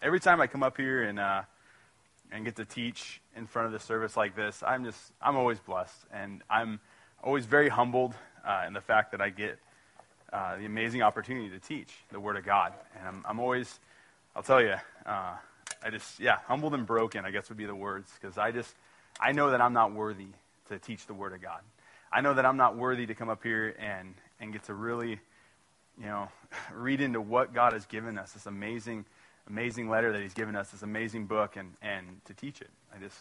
every time I come up here and get to teach in front of the service like this, I'm always blessed, and I'm always very humbled in the fact that I get the amazing opportunity to teach the Word of God. And I'm always, I'll tell you, humbled and broken, I guess would be the words, because I know that I'm not worthy to teach the Word of God. I know that I'm not worthy to come up here and get to really, read into what God has given us, this amazing letter that He's given us, this amazing book, and to teach it.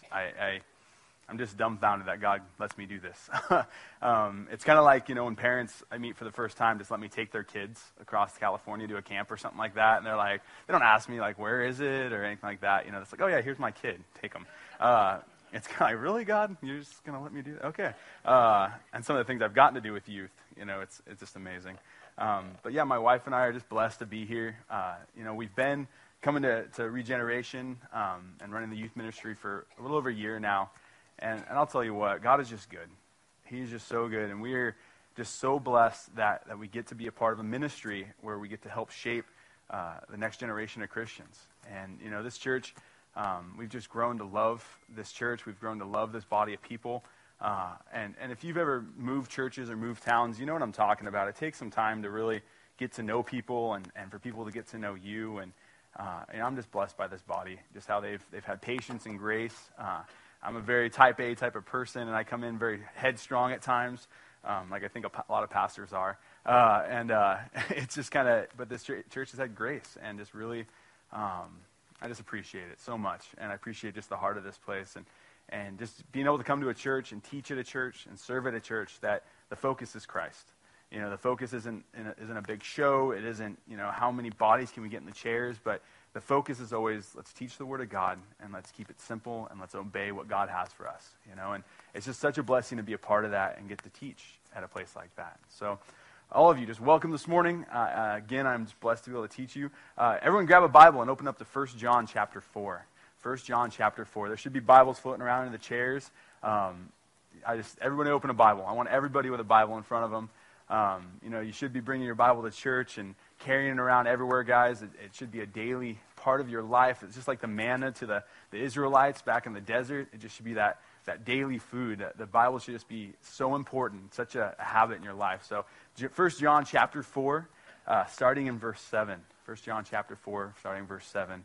I'm just dumbfounded that God lets me do this. It's kind of like, when parents I meet for the first time just let me take their kids across California to a camp or something like that, and they're like, they don't ask me like, where is it or anything like that. It's like, oh yeah, here's my kid, take him. It's kind of like, really, God? You're just going to let me do that? Okay. And some of the things I've gotten to do with youth, it's just amazing. But yeah, my wife and I are just blessed to be here. We've been coming to Regeneration and running the youth ministry for a little over a year now. And I'll tell you what, God is just good. He's just so good. And we are just so blessed that we get to be a part of a ministry where we get to help shape the next generation of Christians. And, this church, we've just grown to love this church. We've grown to love this body of people. And if you've ever moved churches or moved towns, you know what I'm talking about. It takes some time to really get to know people and for people to get to know you. And I'm just blessed by this body, just how they've had patience and grace. I'm a very type A type of person, and I come in very headstrong at times, like I think a lot of pastors are. It's just kind of, but this church has had grace, and just really, I just appreciate it so much, and I appreciate just the heart of this place, and just being able to come to a church and teach at a church and serve at a church that the focus is Christ. The focus isn't a big show. It isn't, how many bodies can we get in the chairs, but the focus is always, let's teach the Word of God, and let's keep it simple, and let's obey what God has for us, and it's just such a blessing to be a part of that and get to teach at a place like that. So all of you, just welcome this morning. Again, I'm just blessed to be able to teach you. Everyone grab a Bible and open up to 1 John chapter 4. 1 John chapter 4. There should be Bibles floating around in the chairs. Everybody open a Bible. I want everybody with a Bible in front of them. You should be bringing your Bible to church and carrying it around everywhere, guys. It should be a daily part of your life. It's just like the manna to the Israelites back in the desert. It just should be that daily food. The Bible should just be so important, such a habit in your life. So 1 John chapter 4, starting in verse 7. 1 John chapter 4, starting in verse 7.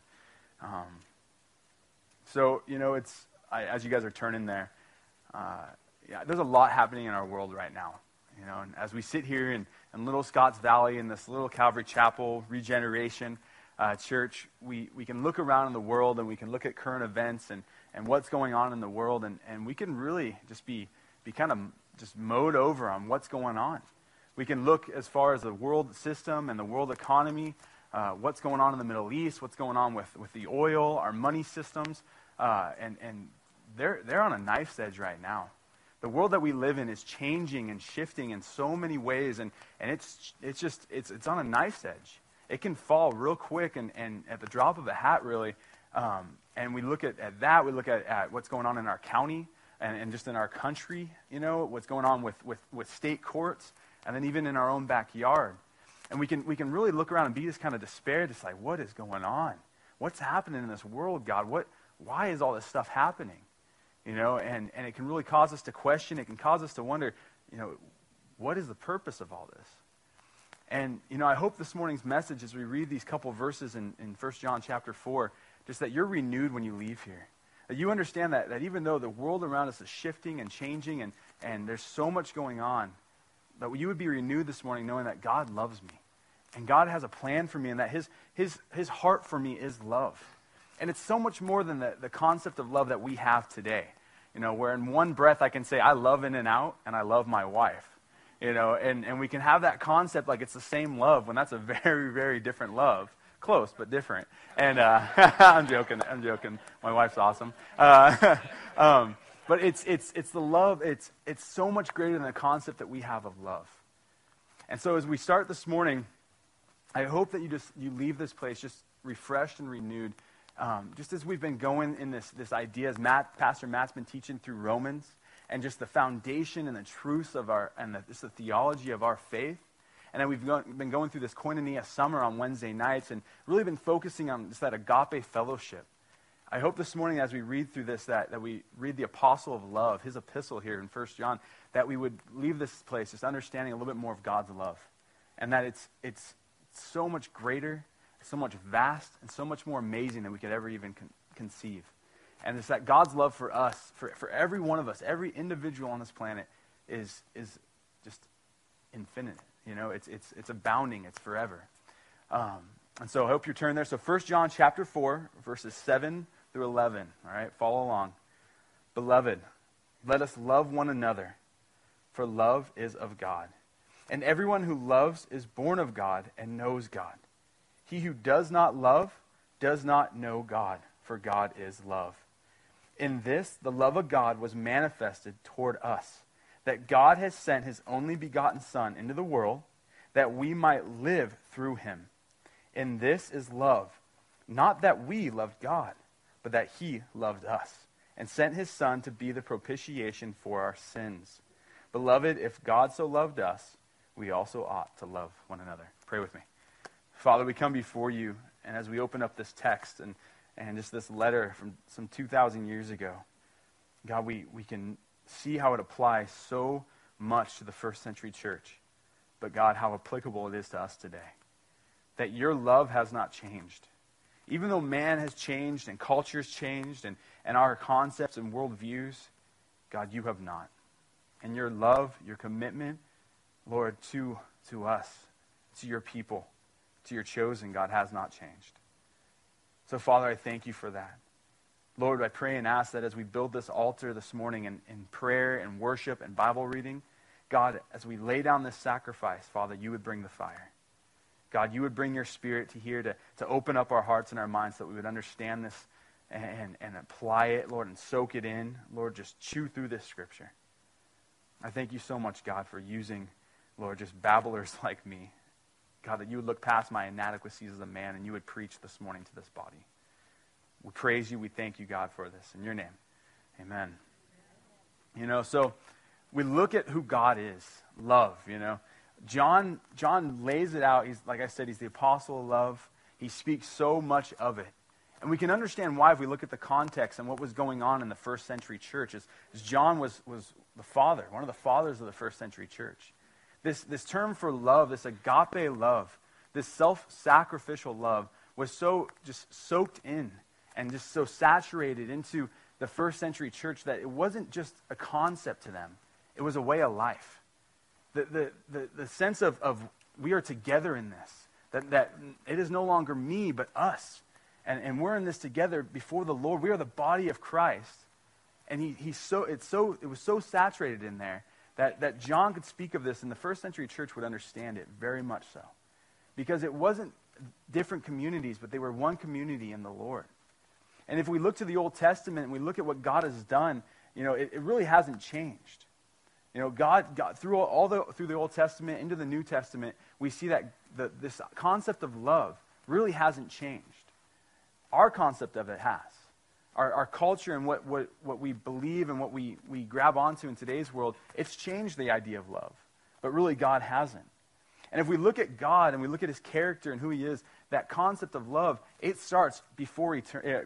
As you guys are turning there, there's a lot happening in our world right now. And as we sit here in Little Scotts Valley in this little Calvary Chapel Regeneration church, we can look around in the world and we can look at current events and what's going on in the world, and we can really just be kind of just mowed over on what's going on. We can look as far as the world system and the world economy, what's going on in the Middle East, what's going on with the oil, our money systems, and they're on a knife's edge right now. The world that we live in is changing and shifting in so many ways, and it's on a knife's edge. It can fall real quick and at the drop of a hat, really. And we look at that. We look at what's going on in our county and just in our country. What's going on with state courts, and then even in our own backyard. And we can really look around and be just kind of despaired, just like, what is going on? What's happening in this world, God? Why is all this stuff happening? And it can really cause us to question. It can cause us to wonder, what is the purpose of all this? And, I hope this morning's message, as we read these couple verses in 1 John chapter 4, just that you're renewed when you leave here. That you understand that even though the world around us is shifting and changing and there's so much going on, that you would be renewed this morning knowing that God loves me. And God has a plan for me, and that his heart for me is love. And it's so much more than the concept of love that we have today. Where in one breath I can say, I love In-N-Out and I love my wife. And we can have that concept like it's the same love when that's a very, very different love. Close, but different. And I'm joking. My wife's awesome. But it's the love. It's so much greater than the concept that we have of love. And so as we start this morning, I hope that you leave this place just refreshed and renewed. Just as we've been going in this idea, as Pastor Matt's been teaching through Romans, and just the foundation and the truths of the theology of our faith, And then we've been going through this Koinonia summer on Wednesday nights and really been focusing on just that agape fellowship. I hope this morning as we read through this, that we read the apostle of love, his epistle here in 1 John, that we would leave this place just understanding a little bit more of God's love. And that it's so much greater, so much vast, and so much more amazing than we could ever even conceive. And it's that God's love for us, for every one of us, every individual on this planet is just infinite. You know, it's abounding, it's forever. And so I hope you're turning there. So 1 John chapter 4, verses 7 through 11. All right, follow along. Beloved, let us love one another, for love is of God. And everyone who loves is born of God and knows God. He who does not love does not know God, for God is love. In this, the love of God was manifested toward us, that God has sent his only begotten Son into the world, that we might live through him. In this is love, not that we loved God, but that he loved us, and sent his Son to be the propitiation for our sins. Beloved, if God so loved us, we also ought to love one another. Pray with me. Father, we come before you, and as we open up this text and just this letter from some 2,000 years ago, God, we can see how it applies so much to the first century church, but God, how applicable it is to us today. That your love has not changed. Even though man has changed and culture's changed and our concepts and worldviews, God, you have not. And your love, your commitment, Lord, to us, to your people, to your chosen, God, has not changed. So, Father, I thank you for that. Lord, I pray and ask that as we build this altar this morning in prayer and worship and Bible reading, God, as we lay down this sacrifice, Father, you would bring the fire. God, you would bring your Spirit to here to open up our hearts and our minds so that we would understand this and apply it, Lord, and soak it in. Lord, just chew through this scripture. I thank you so much, God, for using, Lord, just babblers like me. God, that you would look past my inadequacies as a man and you would preach this morning to this body. We praise you. We thank you, God, for this. In your name, amen. You know, so we look at who God is. Love, you know. John lays it out. He's, like I said, he's the apostle of love. He speaks so much of it. And we can understand why if we look at the context and what was going on in the first century church. As John was the father, one of the fathers of the first century church. This term for love, this agape love, this self-sacrificial love was so just soaked in and just so saturated into the first century church that it wasn't just a concept to them. It was a way of life. The sense of we are together in this, that it is no longer me but us. And we're in this together before the Lord. We are the body of Christ. And it was so saturated in there that John could speak of this and the first century church would understand it very much so. Because it wasn't different communities, but they were one community in the Lord. And if we look to the Old Testament and we look at what God has done, you know, it really hasn't changed. You know, God through the Old Testament into the New Testament, we see that this concept of love really hasn't changed. Our concept of it has. Our culture and what we believe and what we grab onto in today's world, it's changed the idea of love. But really God hasn't. And if we look at God and we look at his character and who he is, that concept of love, it starts before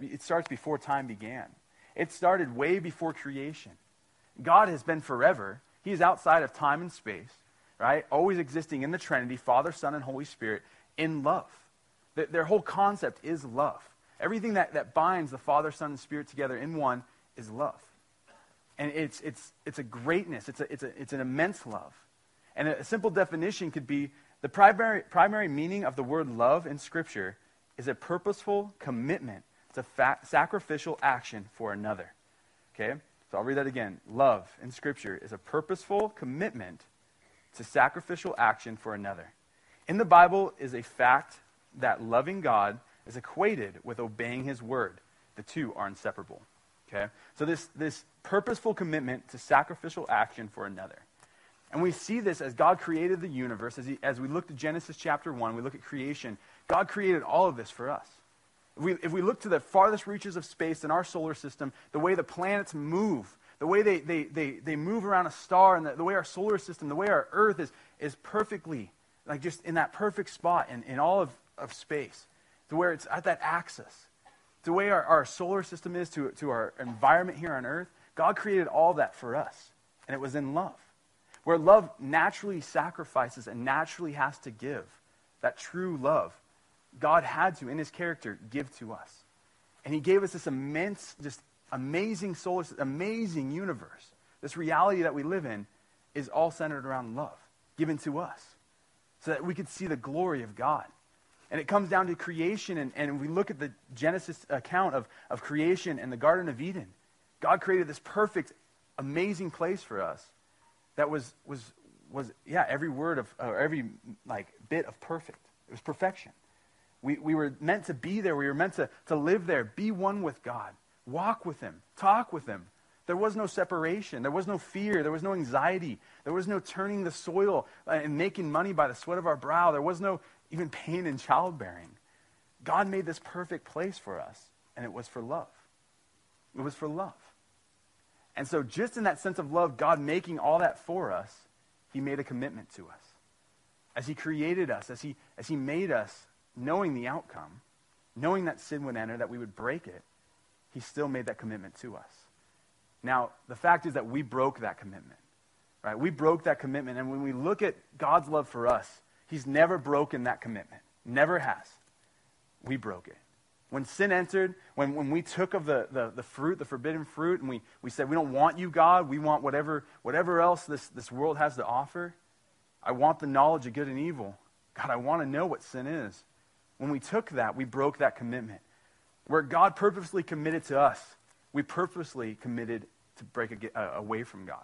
time began. It started way before creation. God has been forever. He is outside of time and space, right? Always existing in the Trinity, Father, Son, and Holy Spirit, in love. Their whole concept is love. Everything that binds the Father, Son, and Spirit together in one is love. And it's a greatness. It's an immense love. And a simple definition could be the primary meaning of the word love in Scripture is a purposeful commitment to sacrificial action for another. Okay? So I'll read that again. Love in Scripture is a purposeful commitment to sacrificial action for another. In the Bible is a fact that loving God is equated with obeying his word. The two are inseparable. Okay? So this purposeful commitment to sacrificial action for another. And we see this as God created the universe. As we look to Genesis chapter 1, we look at creation. God created all of this for us. If we look to the farthest reaches of space in our solar system, the way the planets move, the way they move around a star, and the way our solar system, the way our Earth is perfectly like just in that perfect spot in all of space, to where it's at that axis. The way our solar system is to our environment here on earth, God created all that for us, and it was in love. Where love naturally sacrifices and naturally has to give, that true love, God had to, in his character, give to us. And he gave us this immense, just amazing solar system, amazing universe. This reality that we live in is all centered around love, given to us, so that we could see the glory of God. And it comes down to creation, and we look at the Genesis account of creation and the Garden of Eden. God created this perfect, amazing place for us that was every word of, or every bit of perfect. It was perfection. We were meant to be there. We were meant to live there, be one with God, walk with him, talk with him. There was no separation. There was no fear. There was no anxiety. There was no turning the soil and making money by the sweat of our brow. There was no even pain in childbearing. God made this perfect place for us, and it was for love. It was for love. And so just in that sense of love, God making all that for us, he made a commitment to us. As he created us, as he made us, knowing the outcome, knowing that sin would enter, that we would break it, he still made that commitment to us. Now, the fact is that we broke that commitment, right? We broke that commitment, and when we look at God's love for us, he's never broken that commitment. Never has. We broke it. When sin entered, when we took of the fruit, the forbidden fruit, and we said, we don't want you, God, we want whatever else this world has to offer. I want the knowledge of good and evil. God, I want to know what sin is. When we took that, we broke that commitment. Where God purposely committed to us, we purposely committed to break away from God.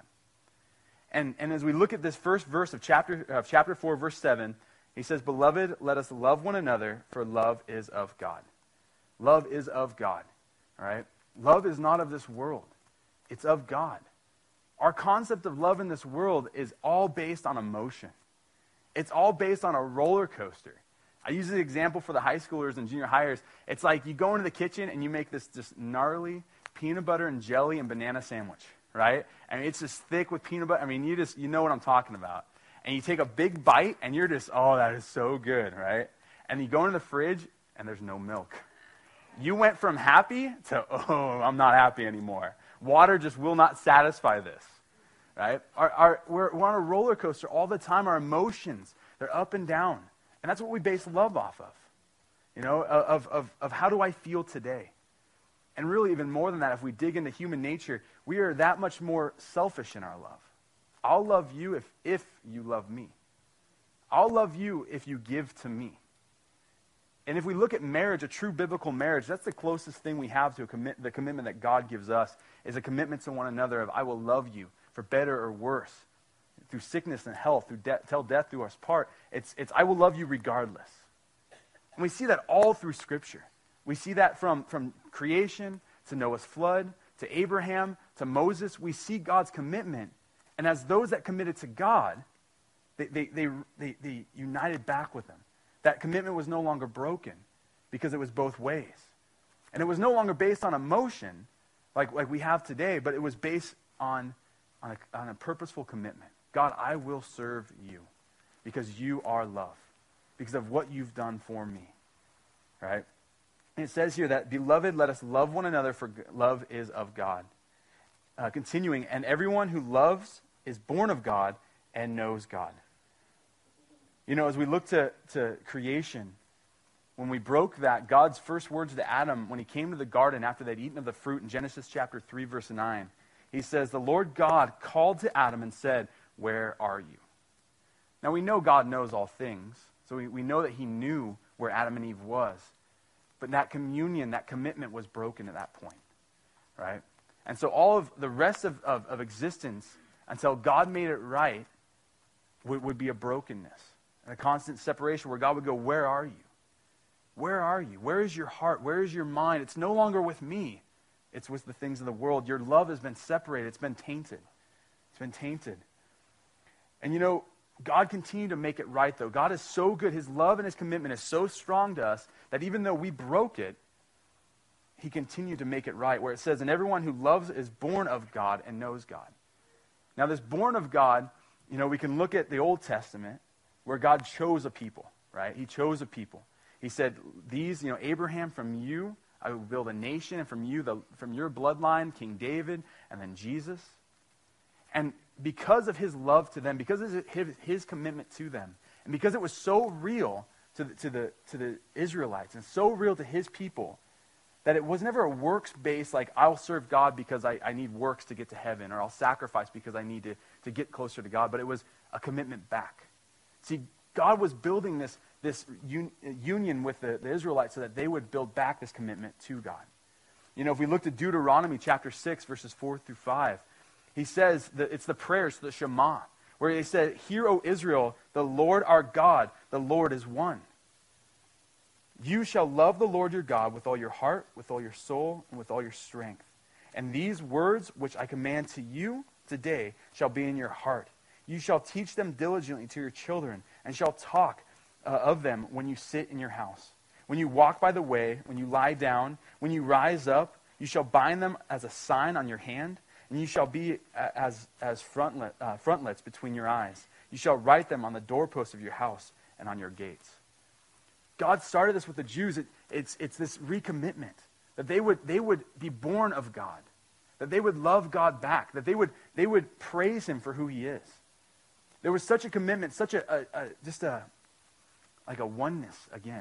And as we look at this first verse of chapter 4, verse 7, he says, "Beloved, let us love one another, for love is of God." Love is of God. All right? Love is not of this world. It's of God. Our concept of love in this world is all based on emotion. It's all based on a roller coaster. I use the example for the high schoolers and junior hires. It's like you go into the kitchen and you make this just gnarly peanut butter and jelly and banana sandwich, right? I mean, it's just thick with peanut butter. I mean, you know what I'm talking about. And you take a big bite and you're just, oh, that is so good, right? And you go into the fridge and there's no milk. You went from happy to, oh, I'm not happy anymore. Water just will not satisfy this, right? We're on a roller coaster all the time. Our emotions, they're up and down. And that's what we base love off of, you know, of how do I feel today? And really, even more than that, if we dig into human nature, we are that much more selfish in our love. I'll love you if you love me. I'll love you if you give to me. And if we look at marriage, a true biblical marriage, that's the closest thing we have to the commitment that God gives us, is a commitment to one another of I will love you for better or worse, through sickness and health, through till death do us part. It's I will love you regardless. And we see that all through Scripture. We see that from creation to Noah's flood, to Abraham, to Moses. We see God's commitment. And as those that committed to God, they united back with him. That commitment was no longer broken because it was both ways. And it was no longer based on emotion like we have today, but it was based on a purposeful commitment. God, I will serve you because you are love, because of what you've done for me. Right? And it says here that, "Beloved, let us love one another, for love is of God." Continuing, "And everyone who loves is born of God and knows God." You know, as we look to creation, when we broke that, God's first words to Adam when he came to the garden after they'd eaten of the fruit in Genesis chapter 3, verse 9, he says, "The Lord God called to Adam and said, 'Where are you?'" Now we know God knows all things, so we know that he knew where Adam and Eve was. But that communion, that commitment was broken at that point, right? And so all of the rest of existence, until God made it right, would be a brokenness. And a constant separation where God would go, "Where are you? Where are you? Where is your heart? Where is your mind? It's no longer with me. It's with the things of the world. Your love has been separated. It's been tainted. It's been tainted." And you know, God continued to make it right, though. God is so good. His love and his commitment is so strong to us that even though we broke it, he continued to make it right, where it says, "And everyone who loves is born of God and knows God." Now, this born of God, you know, we can look at the Old Testament, where God chose a people, right? He chose a people. He said, Abraham, from you, I will build a nation, and from your bloodline, King David, and then Jesus. And because of his love to them, because of his commitment to them, and because it was so real to the Israelites and so real to his people, that it was never a works-based, like, I'll serve God because I need works to get to heaven, or I'll sacrifice because I need to get closer to God, but it was a commitment back. See, God was building this union with the Israelites so that they would build back this commitment to God. If we looked at Deuteronomy chapter 6, verses 4 through 5, he says that it's the prayers, the Shema, where they said, "Hear, O Israel, the Lord our God, the Lord is one. You shall love the Lord your God with all your heart, with all your soul, and with all your strength. And these words which I command to you today shall be in your heart. You shall teach them diligently to your children, and shall talk of them when you sit in your house, when you walk by the way, when you lie down, when you rise up. You shall bind them as a sign on your hand, and you shall be as frontlets between your eyes. You shall write them on the doorposts of your house and on your gates." God started this with the Jews. It's this recommitment that they would be born of God, that they would love God back, that they would praise him for who he is. There was such a commitment, such a oneness again.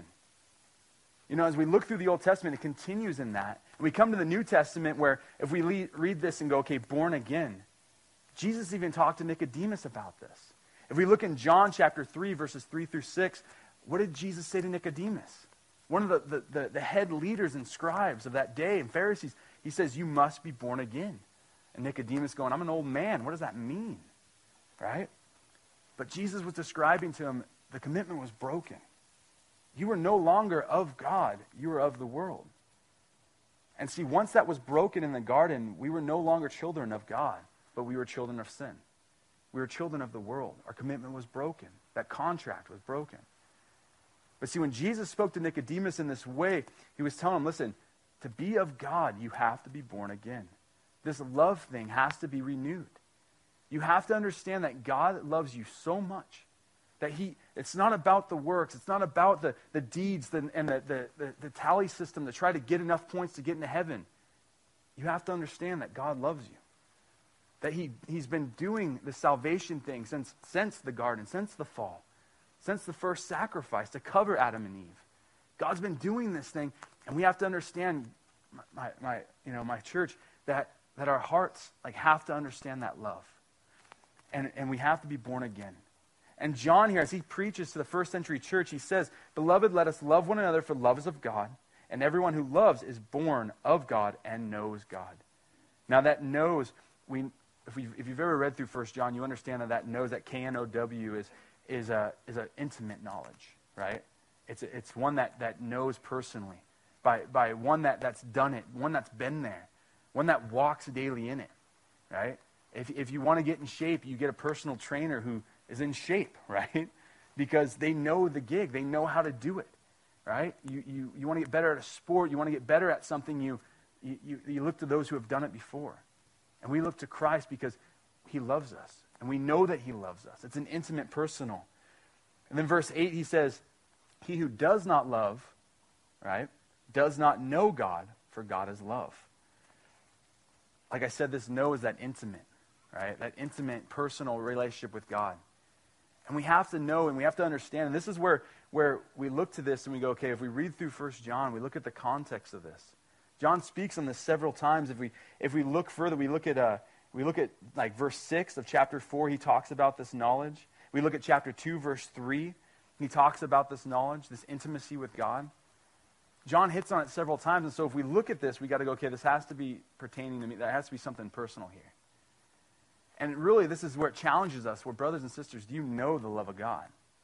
As we look through the Old Testament, it continues in that. And we come to the New Testament where if we read this and go, okay, born again, Jesus even talked to Nicodemus about this. If we look in John chapter 3, verses 3 through 6, what did Jesus say to Nicodemus? One of the head leaders and scribes of that day and Pharisees, he says, "You must be born again." And Nicodemus going, "I'm an old man. What does that mean?" Right? But Jesus was describing to him, the commitment was broken. You were no longer of God. You were of the world. And see, once that was broken in the garden, we were no longer children of God, but we were children of sin. We were children of the world. Our commitment was broken. That contract was broken. But see, when Jesus spoke to Nicodemus in this way, he was telling him, listen, to be of God, you have to be born again. This love thing has to be renewed. You have to understand that God loves you so much that it's not about the works, it's not about the deeds and the tally system to try to get enough points to get into heaven. You have to understand that God loves you. That he's been doing the salvation thing since the garden, since the fall. Since the first sacrifice to cover Adam and Eve. God's been doing this thing, and we have to understand, my church, that our hearts have to understand that love. And we have to be born again. And John here, as he preaches to the first century church, he says, "Beloved, let us love one another, for love is of God, and everyone who loves is born of God and knows God." Now that knows, if you've ever read through 1 John, you understand that knows, that K-N-O-W is an intimate knowledge, right? It's one that knows personally, by one that's done it, one that's been there, one that walks daily in it, right? If you want to get in shape, you get a personal trainer who is in shape, right? Because they know the gig, they know how to do it, right? You want to get better at a sport, you want to get better at something, you look to those who have done it before. And we look to Christ because he loves us. And we know that he loves us. It's an intimate, personal. And then verse 8, he says, "He who does not love," right, "does not know God, for God is love." Like I said, this know is that intimate, right? That intimate, personal relationship with God. And we have to know and we have to understand. And this is where we look to this and we go, okay, if we read through 1 John, we look at the context of this. John speaks on this several times. If we look further, we look at verse 6 of chapter 4, he talks about this knowledge. We look at chapter 2, verse 3, he talks about this knowledge, this intimacy with God. John hits on it several times, and so if we look at this, we got to go, okay, this has to be pertaining to me. There has to be something personal here. And really, this is where it challenges us, where brothers and sisters, do you know the love of God?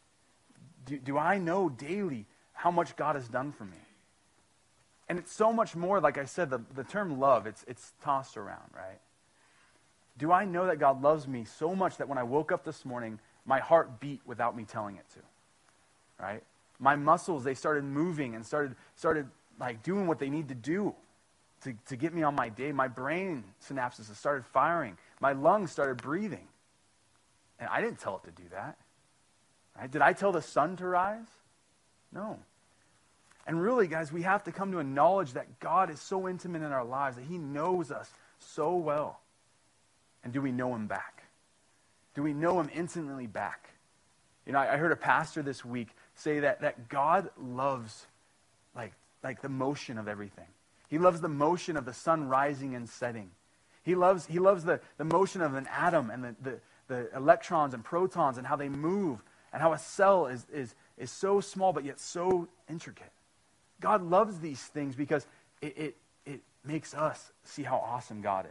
Do I know daily how much God has done for me? And it's so much more, like I said, the term love, it's tossed around, right? Do I know that God loves me so much that when I woke up this morning, my heart beat without me telling it to, right? My muscles, they started moving and started doing what they need to do to get me on my day. My brain synapses started firing. My lungs started breathing. And I didn't tell it to do that. Right? Did I tell the sun to rise? No. And really, guys, we have to come to a knowledge that God is so intimate in our lives, that he knows us so well. And do we know him back? Do we know him intimately back? You know, I heard a pastor this week say that God loves like the motion of everything. He loves the motion of the sun rising and setting. He loves the motion of an atom and the electrons and protons and how they move and how a cell is so small but yet so intricate. God loves these things because it makes us see how awesome God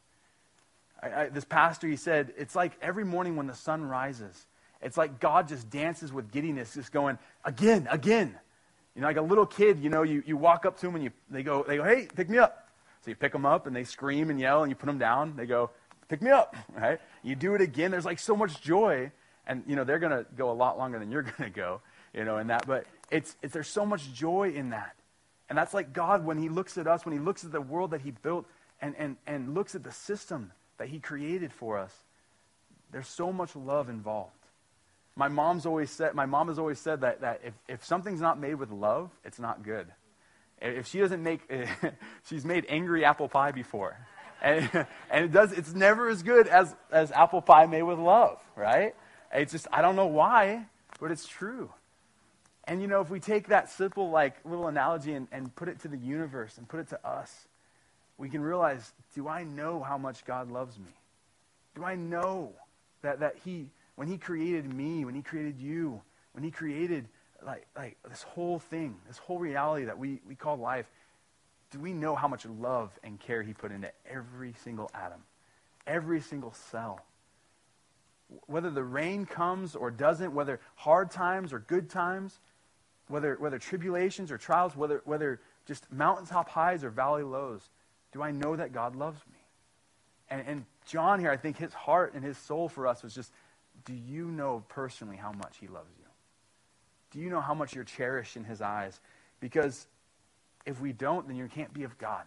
is. This pastor, he said, it's like every morning when the sun rises, it's like God just dances with giddiness, just going, again, again. You know, like a little kid, you know, you walk up to them and they go, hey, pick me up. So you pick them up and they scream and yell and you put them down. They go, pick me up, right? You do it again. There's like so much joy. And, you know, they're going to go a lot longer than you're going to go, you know, in that. But there's so much joy in that. And that's like God when he looks at us, when he looks at the world that he built and looks at the system that he created for us. There's so much love involved. My mom has always said that if something's not made with love, it's not good. If she doesn't make, she's made angry apple pie before. And it's never as good as apple pie made with love, right? It's just, I don't know why, but it's true. And you know, if we take that simple like little analogy and put it to the universe and put it to us, we can realize, do I know how much God loves me? Do I know that he, when he created me, when he created you, when he created like this whole thing, this whole reality that we call life, do we know how much love and care he put into every single atom, every single cell? Whether the rain comes or doesn't, whether hard times or good times, whether tribulations or trials, whether just mountaintop highs or valley lows, do I know that God loves me? And John here, I think his heart and his soul for us was just, do you know personally how much he loves you? Do you know how much you're cherished in his eyes? Because if we don't, then you can't be of God.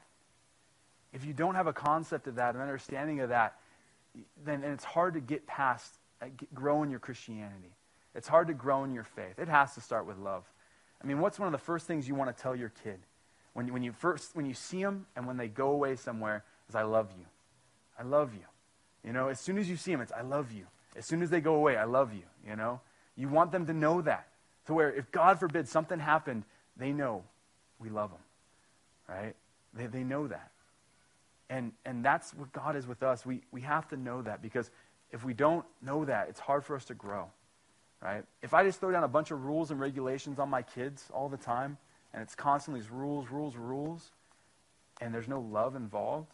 If you don't have a concept of that, an understanding of that, then it's hard to get past, grow in your Christianity. It's hard to grow in your faith. It has to start with love. I mean, what's one of the first things you want to tell your kid? When you see them and when they go away somewhere, is I love you. I love you. You know, as soon as you see them, it's I love you. As soon as they go away, I love you. You know, you want them to know that. To where if God forbid something happened, they know we love them. Right? They know that. And that's what God is with us. We have to know that, because if we don't know that, it's hard for us to grow. Right? If I just throw down a bunch of rules and regulations on my kids all the time, and it's constantly these rules, and there's no love involved,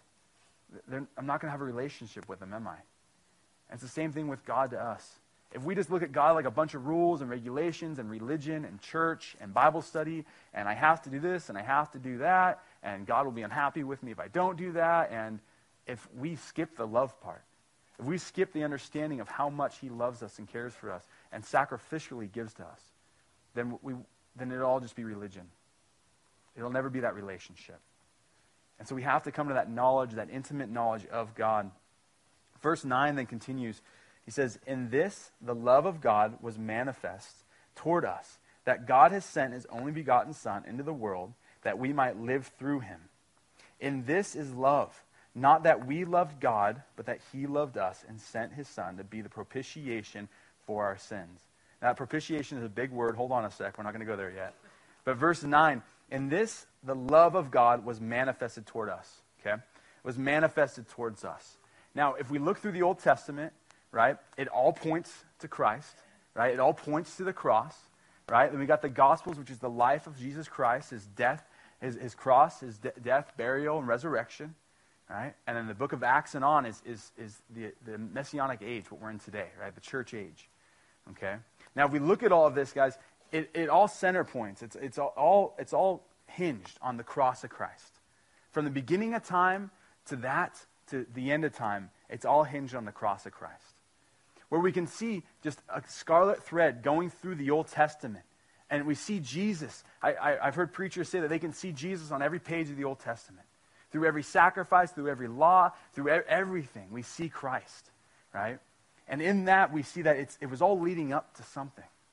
I'm not going to have a relationship with them, am I? And it's the same thing with God to us. If we just look at God like a bunch of rules and regulations and religion and church and Bible study, and I have to do this and I have to do that, and God will be unhappy with me if I don't do that, and if we skip the love part, if we skip the understanding of how much he loves us and cares for us and sacrificially gives to us, then it'll all just be religion. It'll never be that relationship. And so we have to come to that knowledge, that intimate knowledge of God. Verse 9 then continues. He says, in this, the love of God was manifest toward us, that God has sent his only begotten Son into the world, that we might live through him. In this is love, not that we loved God, but that he loved us and sent his Son to be the propitiation for our sins. Now, propitiation is a big word. Hold on a sec. We're not going to go there yet. But verse 9, in this, the love of God was manifested toward us. Okay? It was manifested towards us. Now, if we look through the Old Testament, right, it all points to Christ, right? It all points to the cross, right? Then we got the Gospels, which is the life of Jesus Christ, his death, his cross, his death, burial, and resurrection, right? And then the book of Acts and on is the Messianic age, what we're in today, right? The church age, okay? Now, if we look at all of this, guys, it all center points. It's all hinged on the cross of Christ. From the beginning of time to the end of time, it's all hinged on the cross of Christ. Where we can see just a scarlet thread going through the Old Testament. And we see Jesus. I've heard preachers say that they can see Jesus on every page of the Old Testament. Through every sacrifice, through every law, through everything, we see Christ, right? And in that, we see that it was all leading up to something.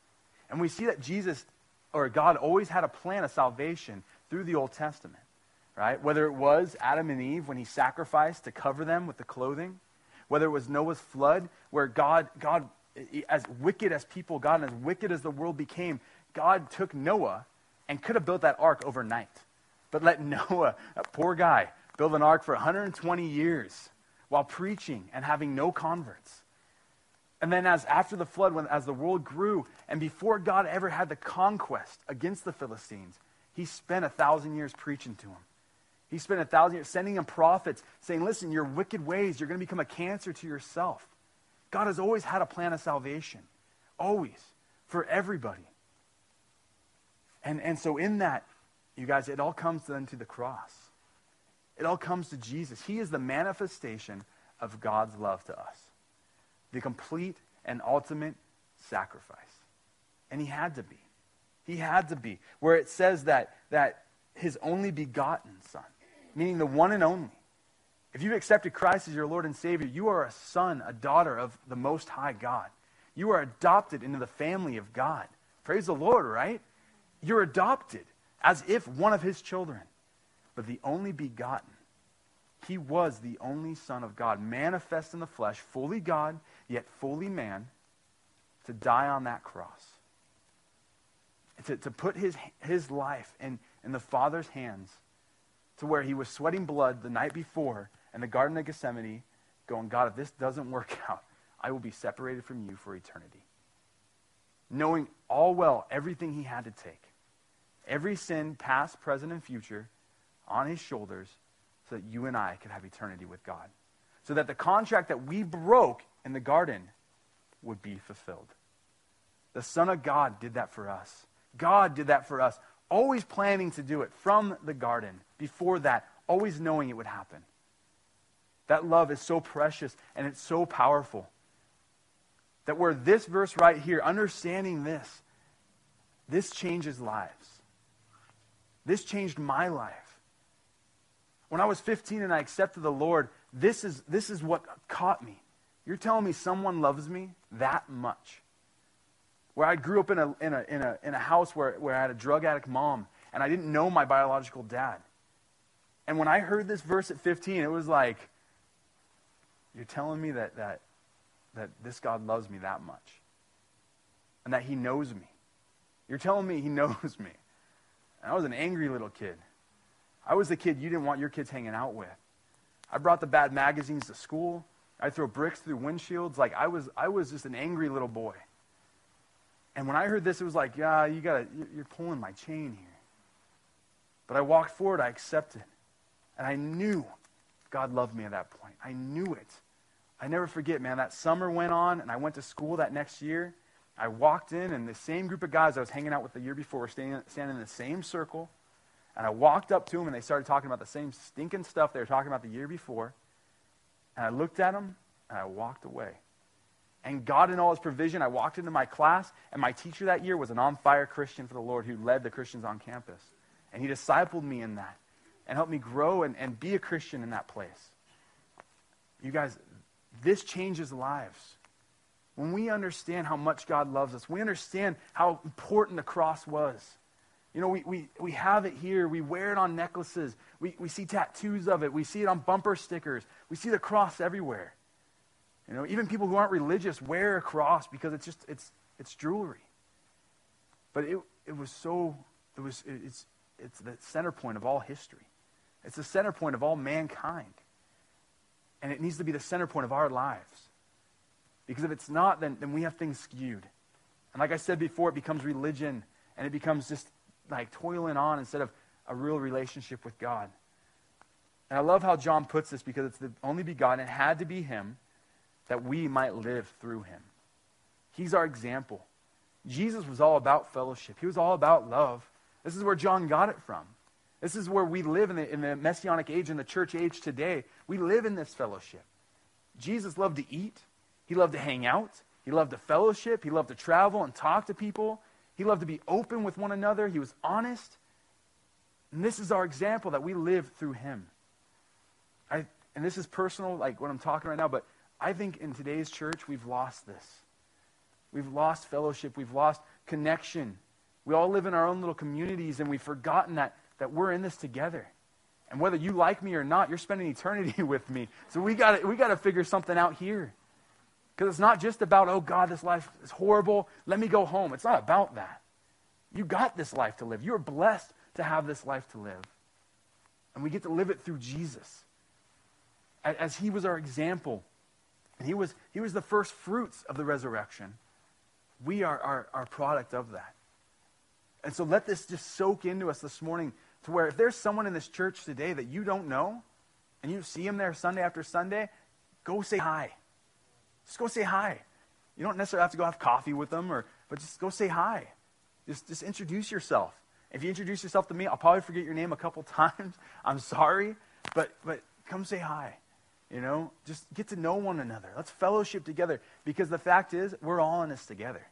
And we see that Jesus, or God, always had a plan of salvation through the Old Testament, right? Whether it was Adam and Eve when he sacrificed to cover them with the clothing, whether it was Noah's flood, where God, as wicked as people got and as wicked as the world became, God took Noah and could have built that ark overnight. But let Noah, a poor guy, build an ark for 120 years while preaching and having no converts. And then after the flood, as the world grew, and before God ever had the conquest against the Philistines, he spent 1,000 years preaching to them. He spent 1,000 years sending them prophets, saying, listen, your wicked ways, you're going to become a cancer to yourself. God has always had a plan of salvation. Always. For everybody. And so in that, you guys, it all comes then to the cross. It all comes to Jesus. He is the manifestation of God's love to us. The complete and ultimate sacrifice. And he had to be. He had to be. Where it says that his only begotten son, meaning the one and only. If you've accepted Christ as your Lord and Savior, you are a son, a daughter of the Most High God. You are adopted into the family of God. Praise the Lord, right? You're adopted as if one of his children. But the only begotten, he was the only Son of God, manifest in the flesh, fully God, yet fully man, to die on that cross. To put his life in the Father's hands, to where he was sweating blood the night before in the Garden of Gethsemane, going, God, if this doesn't work out, I will be separated from you for eternity. Knowing all well everything he had to take. Every sin, past, present, and future, on his shoulders, so that you and I could have eternity with God. So that the contract that we broke in the garden would be fulfilled. The Son of God did that for us. God did that for us, always planning to do it from the garden. Before that, always knowing it would happen. That love is so precious and it's so powerful. That where this verse right here, understanding this changes lives. This changed my life. When I was 15 and I accepted the Lord, this is what caught me. You're telling me someone loves me that much? Where I grew up in a house where I had a drug addict mom, and I didn't know my biological dad. And when I heard this verse at 15, it was like, you're telling me that this God loves me that much. And that he knows me. You're telling me he knows me. And I was an angry little kid. I was the kid you didn't want your kids hanging out with. I brought the bad magazines to school. I'd throw bricks through windshields. Like I was just an angry little boy. And when I heard this, it was like, yeah, you're pulling my chain here. But I walked forward, I accepted. And I knew God loved me at that point. I knew it. I never forget, man, that summer went on, and I went to school that next year. I walked in, and the same group of guys I was hanging out with the year before were standing in the same circle. And I walked up to them, and they started talking about the same stinking stuff they were talking about the year before. And I looked at them, and I walked away. And God, in all his provision, I walked into my class, and my teacher that year was an on-fire Christian for the Lord who led the Christians on campus. And he discipled me in that and helped me grow and be a Christian in that place. You guys, this changes lives. When we understand how much God loves us, we understand how important the cross was. You know, we have it here. We wear it on necklaces. We see tattoos of it. We see it on bumper stickers. We see the cross everywhere. You know, even people who aren't religious wear a cross because it's jewelry. But it's the center point of all history. It's the center point of all mankind. And it needs to be the center point of our lives. Because if it's not, then we have things skewed. And like I said before, it becomes religion. And it becomes just like toiling on instead of a real relationship with God. And I love how John puts this because it's the only begotten. It had to be him that we might live through him. He's our example. Jesus was all about fellowship. He was all about love. This is where John got it from. This is where we live in the Messianic age, in the church age today. We live in this fellowship. Jesus loved to eat. He loved to hang out. He loved to fellowship. He loved to travel and talk to people. He loved to be open with one another. He was honest. And this is our example that we live through him. And this is personal, like what I'm talking right now, but I think in today's church, we've lost this. We've lost fellowship. We've lost connection. We all live in our own little communities, and we've forgotten that we're in this together. And whether you like me or not, you're spending eternity with me. So we got to figure something out here. Because it's not just about, oh God, this life is horrible, let me go home. It's not about that. You got this life to live. You are blessed to have this life to live. And we get to live it through Jesus. As he was our example. And he was the first fruits of the resurrection. We are our product of that. And so let this just soak into us this morning, to where if there's someone in this church today that you don't know, and you see him there Sunday after Sunday, go say hi. Just go say hi. You don't necessarily have to go have coffee with them, but just go say hi. Just introduce yourself. If you introduce yourself to me, I'll probably forget your name a couple times. I'm sorry, but come say hi. You know, just get to know one another. Let's fellowship together, because the fact is, we're all in this together.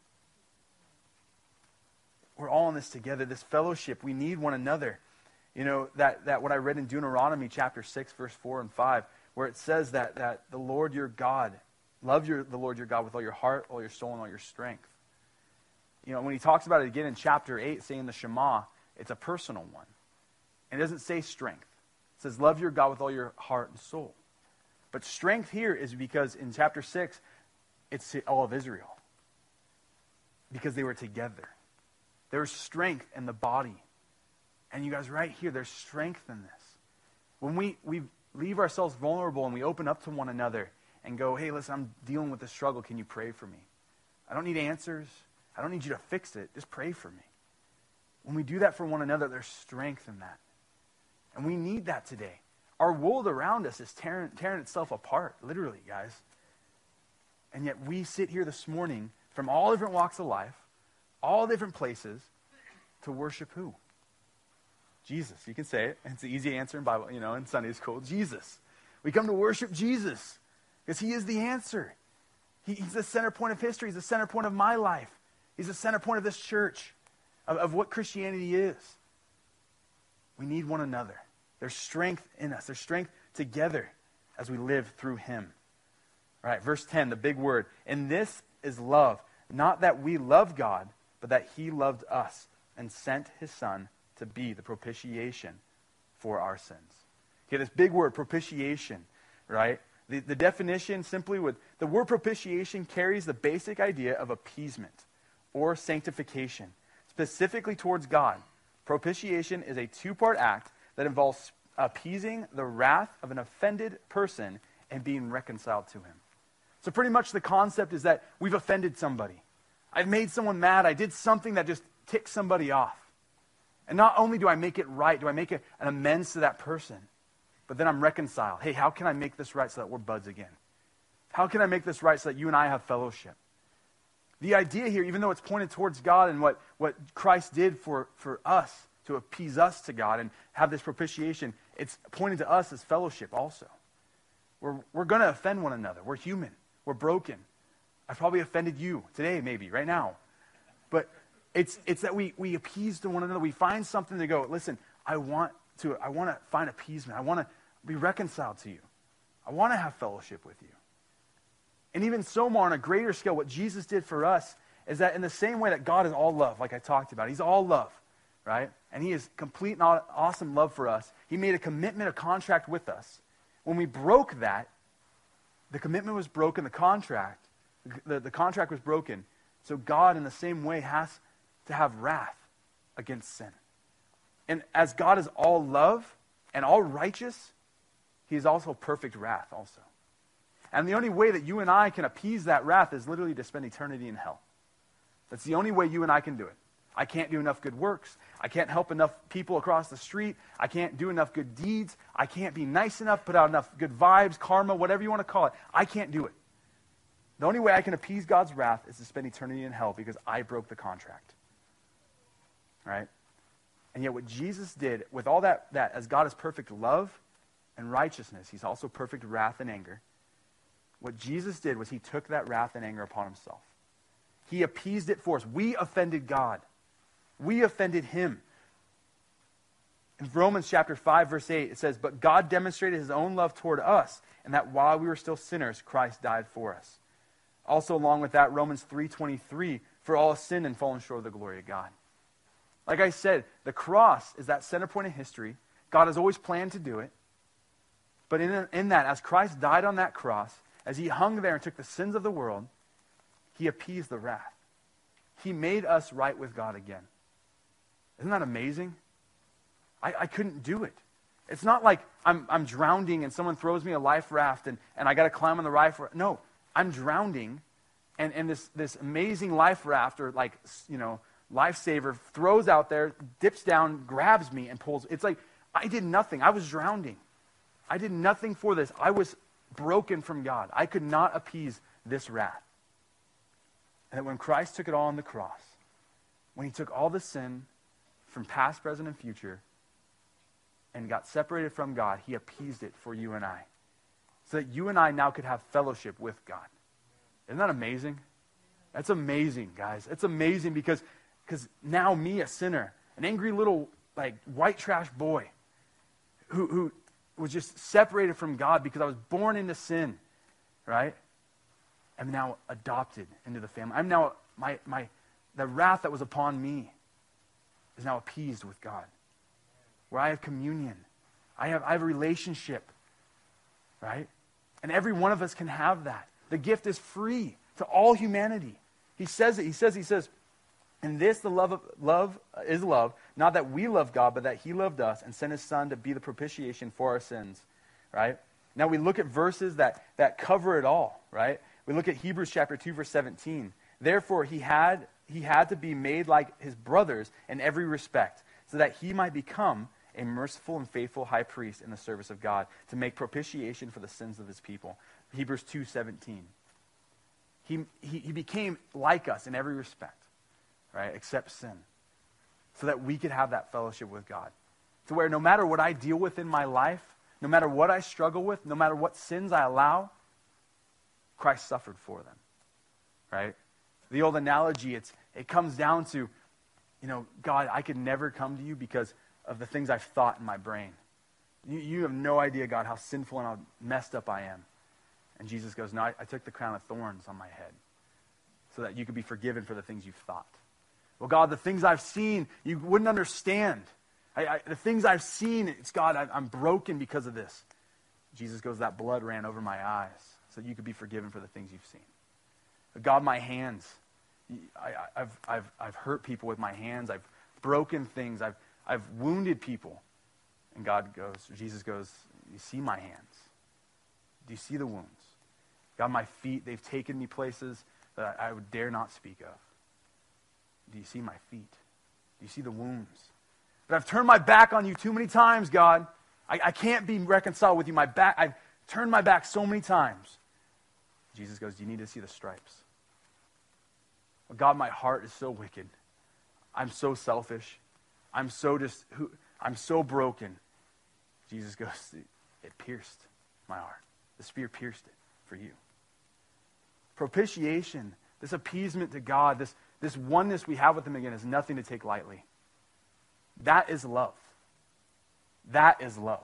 We're all in this together. This fellowship, we need one another. You know, that what I read in Deuteronomy chapter 6, verse 4 and 5, where it says that the Lord your God, the Lord your God with all your heart, all your soul, and all your strength. You know, when he talks about it again in chapter 8, saying the Shema, it's a personal one. And it doesn't say strength. It says love your God with all your heart and soul. But strength here is because in chapter 6, it's all of Israel. Because they were together. There was strength in the body. And you guys, right here, there's strength in this. When we leave ourselves vulnerable and we open up to one another and go, hey, listen, I'm dealing with this struggle. Can you pray for me? I don't need answers. I don't need you to fix it. Just pray for me. When we do that for one another, there's strength in that. And we need that today. Our world around us is tearing itself apart, literally, guys. And yet we sit here this morning from all different walks of life, all different places, to worship who? Jesus. You can say it. It's the easy answer in Bible, in Sunday school. Jesus. We come to worship Jesus because he is the answer. He's the center point of history. He's the center point of my life. He's the center point of this church, of what Christianity is. We need one another. There's strength in us. There's strength together as we live through him. All right, verse 10, the big word. And this is love, not that we love God, but that he loved us and sent his son to be the propitiation for our sins. Okay, this big word, propitiation, right? The definition simply the word propitiation carries the basic idea of appeasement or sanctification, specifically towards God. Propitiation is a two-part act that involves appeasing the wrath of an offended person and being reconciled to him. So pretty much the concept is that we've offended somebody. I've made someone mad. I did something that just ticked somebody off. And not only do I make it right, do I make an amends to that person, but then I'm reconciled. Hey, how can I make this right so that we're buds again? How can I make this right so that you and I have fellowship? The idea here, even though it's pointed towards God and what Christ did for us to appease us to God and have this propitiation, it's pointed to us as fellowship also. We're going to offend one another. We're human. We're broken. I've probably offended you today, maybe, right now. But it's that we appease to one another. We find something to go, listen, I want to find appeasement. I want to be reconciled to you. I want to have fellowship with you. And even so more on a greater scale, what Jesus did for us is that in the same way that God is all love, like I talked about, he's all love, right? And he is complete and awesome love for us. He made a commitment, a contract with us. When we broke that, the commitment was broken, the contract was broken. So God in the same way has to have wrath against sin. And as God is all love and all righteous, he is also perfect wrath also. And the only way that you and I can appease that wrath is literally to spend eternity in hell. That's the only way you and I can do it. I can't do enough good works. I can't help enough people across the street. I can't do enough good deeds. I can't be nice enough, put out enough good vibes, karma, whatever you want to call it. I can't do it. The only way I can appease God's wrath is to spend eternity in hell because I broke the contract. Right? And yet what Jesus did with all that as God is perfect love and righteousness, he's also perfect wrath and anger. What Jesus did was he took that wrath and anger upon himself. He appeased it for us. We offended God. We offended him. In Romans chapter 5, verse 8, it says, but God demonstrated his own love toward us, and that while we were still sinners, Christ died for us. Also along with that, Romans 3:23 For all have sinned and fallen short of the glory of God. Like I said, the cross is that center point of history. God has always planned to do it. But in that, as Christ died on that cross, as he hung there and took the sins of the world, he appeased the wrath. He made us right with God again. Isn't that amazing? I couldn't do it. It's not like I'm drowning and someone throws me a life raft and I got to climb on the life raft. No, I'm drowning and this amazing life raft or lifesaver throws out there, dips down, grabs me and pulls. It's like I did nothing. I was drowning. I did nothing for this. I was broken from God. I could not appease this wrath. And that when Christ took it all on the cross, when he took all the sin from past, present, and future, and got separated from God, he appeased it for you and I. So that you and I now could have fellowship with God. Isn't that amazing? That's amazing, guys. It's amazing because now me, a sinner, an angry little white trash boy who was just separated from God because I was born into sin, right? I'm now adopted into the family. I'm now, the wrath that was upon me is now appeased with God. Where I have communion. I have a relationship, right? And every one of us can have that. The gift is free to all humanity. He says it. He says, and this the love is love, not that we love God, but that he loved us and sent his son to be the propitiation for our sins, right? Now we look at verses that cover it all, right? We look at Hebrews chapter 2, verse 17. Therefore, he had to be made like his brothers in every respect, so that he might become a merciful and faithful high priest in the service of God, to make propitiation for the sins of his people. Hebrews 2:17. He became like us in every respect, right, except sin, so that we could have that fellowship with God. To where no matter what I deal with in my life, no matter what I struggle with, no matter what sins I allow, Christ suffered for them, right? The old analogy, it comes down to, God, I could never come to you because of the things I've thought in my brain. You have no idea, God, how sinful and how messed up I am. And Jesus goes, no, I took the crown of thorns on my head so that you could be forgiven for the things you've thought. Well, God, the things I've seen, you wouldn't understand. The things I've seen, it's God, I'm broken because of this. Jesus goes, that blood ran over my eyes so that you could be forgiven for the things you've seen. But God, my hands, I've hurt people with my hands. I've broken things. I've wounded people. And Jesus goes, you see my hands? Do you see the wounds? God, my feet, they've taken me places that I would dare not speak of. Do you see my feet? Do you see the wounds? But I've turned my back on you too many times, God. I can't be reconciled with you. I've turned my back so many times. Jesus goes, do you need to see the stripes? Well, God, my heart is so wicked. I'm so selfish. I'm so broken. Jesus goes, it pierced my heart. The spear pierced it for you. Propitiation, this appeasement to God, this oneness we have with him again is nothing to take lightly. That is love. That is love.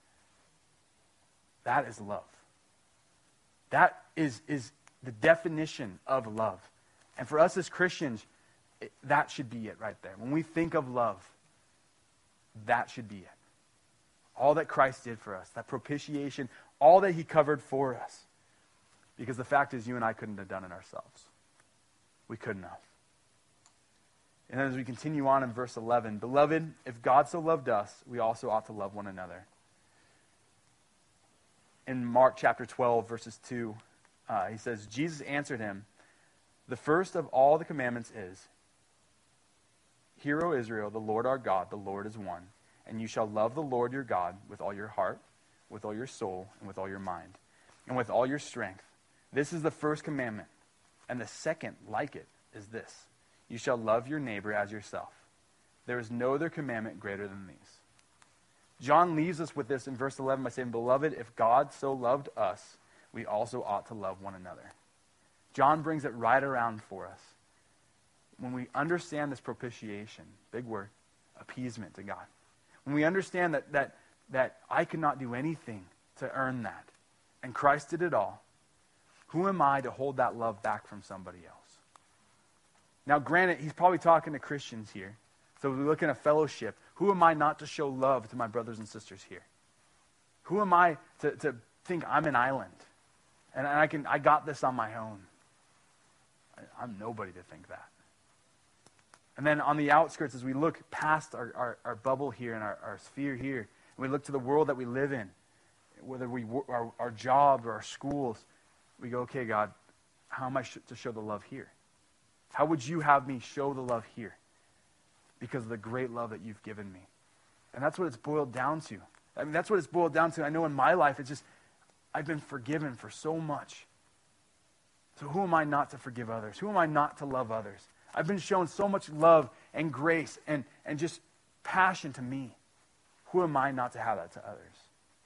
That is love. That is the definition of love. And for us as Christians, that should be it right there. When we think of love, that should be it. All that Christ did for us, that propitiation, all that he covered for us. Because the fact is, you and I couldn't have done it ourselves. We couldn't have. And then as we continue on in verse 11, beloved, if God so loved us, we also ought to love one another. In Mark chapter 12, verses 2, he says, Jesus answered him, the first of all the commandments is, Hear, O Israel, the Lord our God, the Lord is one. And you shall love the Lord your God with all your heart, with all your soul, and with all your mind, and with all your strength. This is the first commandment. And the second, like it, is this. You shall love your neighbor as yourself. There is no other commandment greater than these. John leaves us with this in verse 11 by saying, Beloved, if God so loved us, we also ought to love one another. John brings it right around for us. When we understand this propitiation, big word, appeasement to God. When we understand that I could not do anything to earn that, and Christ did it all, who am I to hold that love back from somebody else? Now, granted, he's probably talking to Christians here. So we look in a fellowship. Who am I not to show love to my brothers and sisters here? Who am I to think I'm an island? And I got this on my own. I'm nobody to think that. And then on the outskirts, as we look past our bubble here and our sphere here, and we look to the world that we live in, whether our job or our schools, we go, okay, God, how am I to show the love here? How would you have me show the love here? Because of the great love that you've given me. And that's what it's boiled down to. I mean, that's what it's boiled down to. I know in my life, it's just, I've been forgiven for so much. So who am I not to forgive others? Who am I not to love others? I've been shown so much love and grace and just passion to me. Who am I not to have that to others?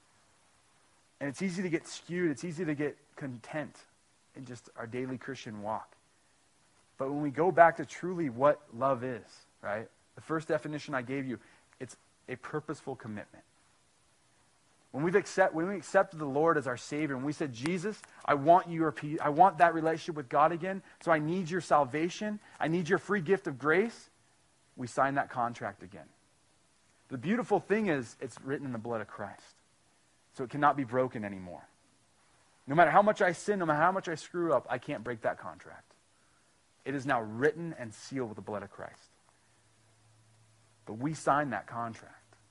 And it's easy to get skewed. It's easy to get content in just our daily Christian walk. But when we go back to truly what love is, right? The first definition I gave you, it's a purposeful commitment. When we accepted the Lord as our Savior, when we said, Jesus, I want that relationship with God again, so I need your salvation, I need your free gift of grace, we sign that contract again. The beautiful thing is, it's written in the blood of Christ. So it cannot be broken anymore. No matter how much I sin, no matter how much I screw up, I can't break that contract. It is now written and sealed with the blood of Christ. But we sign that contract.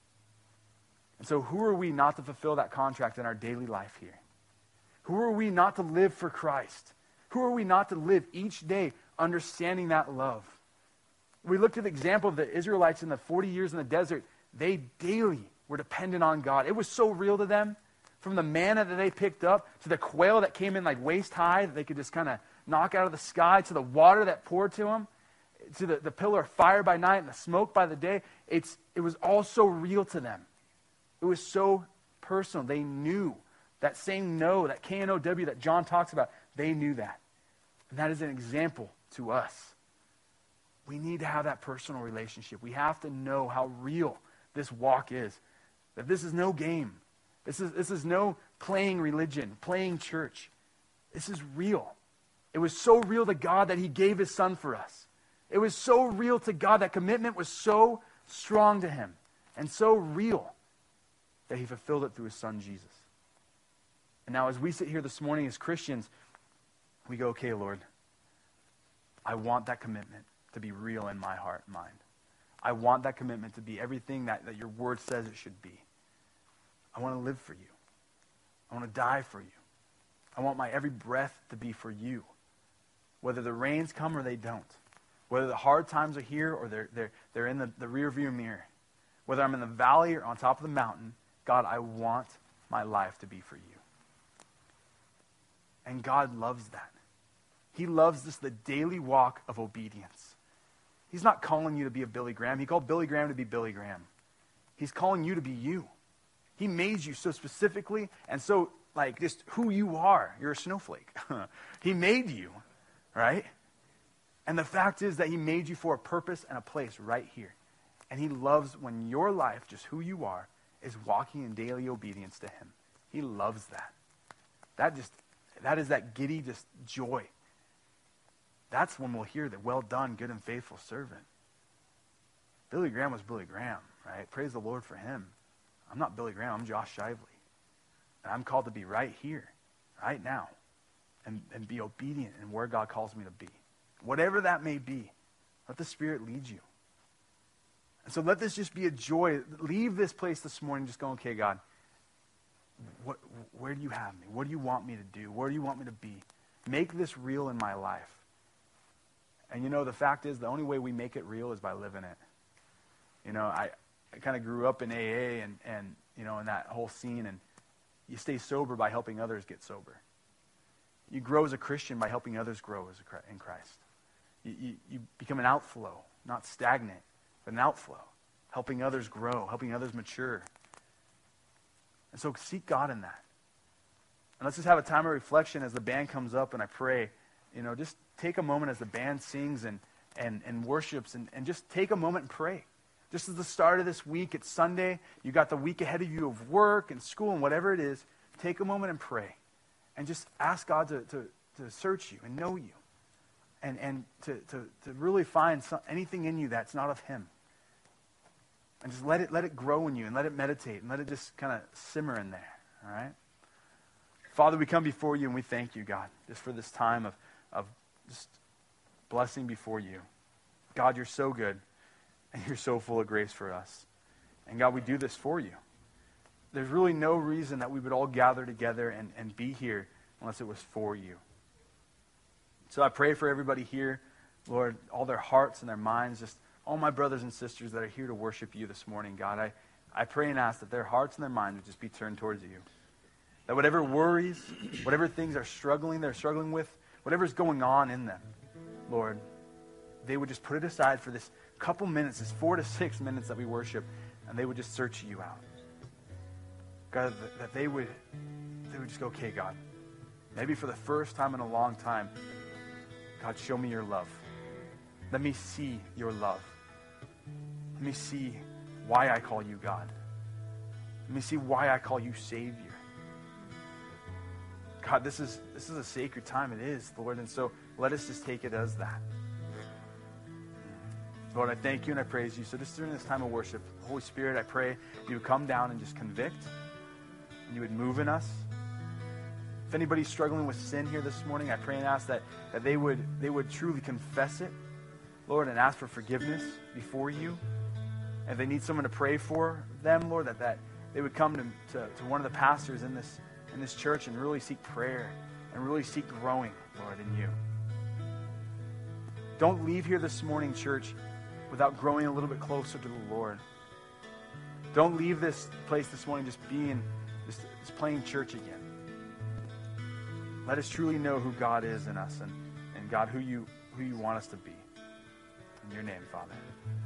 And so who are we not to fulfill that contract in our daily life here? Who are we not to live for Christ? Who are we not to live each day understanding that love? We looked at the example of the Israelites in the 40 years in the desert. They daily were dependent on God. It was so real to them. From the manna that they picked up, to the quail that came in like waist high that they could just kind of knock out of the sky, to the water that poured to them, to the pillar of fire by night and the smoke by the day. It was all so real to them. It was so personal. They knew that same know, that K-N-O-W that John talks about. They knew that. And that is an example to us. We need to have that personal relationship. We have to know how real this walk is. That this is no game. This is no playing religion, playing church. This is real. It was so real to God that he gave his son for us. It was so real to God. That commitment was so strong to him and so real that he fulfilled it through his son, Jesus. And now as we sit here this morning as Christians, we go, okay, Lord, I want that commitment to be real in my heart and mind. I want that commitment to be everything that your word says it should be. I want to live for you. I want to die for you. I want my every breath to be for you. Whether the rains come or they don't. Whether the hard times are here or they're in the rear view mirror. Whether I'm in the valley or on top of the mountain, God, I want my life to be for you. And God loves that. He loves this, the daily walk of obedience. He's not calling you to be a Billy Graham. He called Billy Graham to be Billy Graham. He's calling you to be you. He made you so specifically and so like just who you are. You're a snowflake. He made you, right? And the fact is that he made you for a purpose and a place right here. And he loves when your life, just who you are, is walking in daily obedience to him. He loves that. That is that giddy just joy. That's when we'll hear that, well done, good and faithful servant. Billy Graham was Billy Graham, right? Praise the Lord for him. I'm not Billy Graham, I'm Josh Shively. And I'm called to be right here, right now, and be obedient in where God calls me to be. Whatever that may be, let the Spirit lead you. And so let this just be a joy. Leave this place this morning just going, okay, God, where do you have me? What do you want me to do? Where do you want me to be? Make this real in my life. And you know, the fact is, the only way we make it real is by living it. You know, I kind of grew up in AA and you know, in that whole scene, and you stay sober by helping others get sober. You grow as a Christian by helping others grow in Christ. You become an outflow, not stagnant, but an outflow, helping others grow, helping others mature. And so seek God in that. And let's just have a time of reflection as the band comes up and I pray. You know, just take a moment as the band sings and worships and just take a moment and pray. Just as the start of this week, it's Sunday, you got the week ahead of you of work and school and whatever it is, take a moment and pray. And just ask God to search you and know you. and to really find anything in you that's not of him. And just let it grow in you and let it meditate and let it just kind of simmer in there, all right? Father, we come before you and we thank you, God, just for this time of just blessing before you. God, you're so good and you're so full of grace for us. And God, we do this for you. There's really no reason that we would all gather together and be here unless it was for you. So I pray for everybody here, Lord, all their hearts and their minds, just all my brothers and sisters that are here to worship you this morning, God. I pray and ask that their hearts and their minds would just be turned towards you. That whatever worries, whatever things they're struggling with, whatever's going on in them, Lord, they would just put it aside for this couple minutes, this 4 to 6 minutes that we worship, and they would just search you out. God, that they would just go, okay, God, maybe for the first time in a long time, God, show me your love. Let me see your love. Let me see why I call you God. Let me see why I call you Savior. God, this is a sacred time. It is, Lord, and so let us just take it as that. Lord, I thank you and I praise you. So just during this time of worship, Holy Spirit, I pray you would come down and just convict, and you would move in us. If anybody's struggling with sin here this morning, I pray and ask that they would truly confess it, Lord, and ask for forgiveness before you. And if they need someone to pray for them, Lord, that they would come to one of the pastors in this church and really seek prayer and really seek growing, Lord, in you. Don't leave here this morning, church, without growing a little bit closer to the Lord. Don't leave this place this morning just playing church again. Let us truly know who God is in us and God, who you want us to be. In your name, Father.